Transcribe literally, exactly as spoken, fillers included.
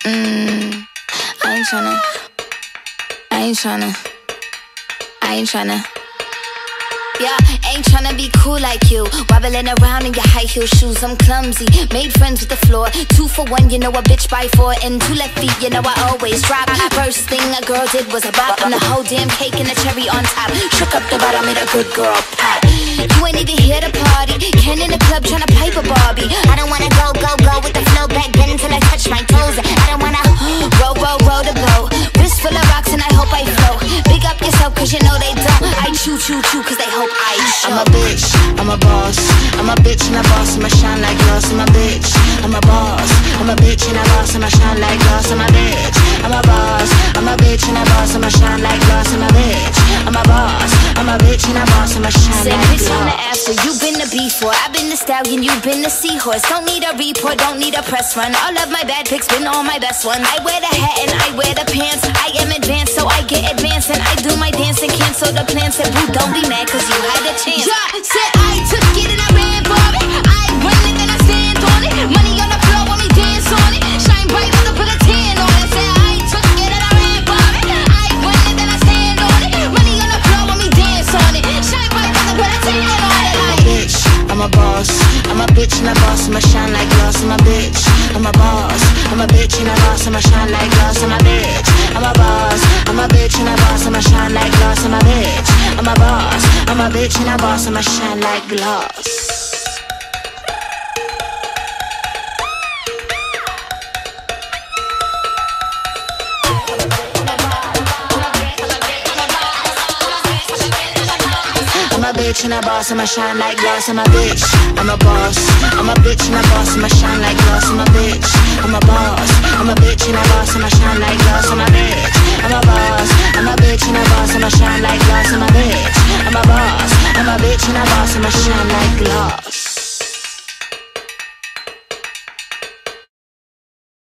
Mm, I ain't tryna, I ain't tryna, I ain't tryna. Yeah, ain't tryna be cool like you, wobbling around in your high heel shoes. I'm clumsy, made friends with the floor. Two for one, you know a bitch by four. And two left feet, you know I always drop. First thing a girl did was a bop, and the whole damn cake and the cherry on top. Shook up the bottom, made a good girl pop. You ain't even here to party, Ken in the club tryna pipe a Barbie. I don't wanna go, go, go with the flow back then until I touch my toes. I don't wanna roll, roll, roll the boat. Wrist full of rocks and I hope I float. Big up yourself cause you know they don't. I chew, chew, chew cause they hope I show. I'm a bitch, I'm a boss. I'm a bitch and a boss, I'ma shine like glass. I'm a bitch, I'm a boss. I'm a bitch and a boss, I'ma shine like glass. I'm a bitch, I'm a boss. I'm a bitch and a boss, I'ma shine like glass. I'm a bitch, I'm a boss. I'm a bitch and a boss, I'ma shine Say, like bitch, I'm the glass. after, you been the before. I've been the stallion, you been the seahorse. Don't need a report, don't need a press run. All of my bad pics been all my best ones. I wear the hat and I wear the pants. I am advanced, so I get advanced. And I do my dance and cancel the plans. Said, boo, don't be mad cause you had a chance. Yeah, said I took it and I ran for it. I run it and I stand on it. Money on the floor when we dance on it. Shine bright on the put a tan on it. Said I took it and I ran for it. I run it and I stand on it. Money on the floor when we dance on it. Shine bright on the put a tan on it. I'm a bitch, I'm a boss. I'm a bitch and a boss, I'ma shine like glass. I'm a bitch, I'm a boss. I'm a bitch and a boss, I'ma shine like glass. I'm a bitch, I'm a boss. I'm a bitch and a boss, I'ma shine like glass. I'm a bitch, I'm a boss. I'm a bitch and a boss, I'ma shine like glass. I'm a bitch and a boss, I'ma shine like glass. I'm a bitch, I'm a boss. I'm a bitch and a boss, I'ma shine like glass. I'm a bitch, I'm a boss. I'm a bitch and a boss, I'ma shine like glass. I'm a bitch, I'm a boss. I'm a bitch and a boss, I'ma shine like glass. I'm a bitch, I'm a boss. I'm a bitch and a boss, I'ma shine like glass.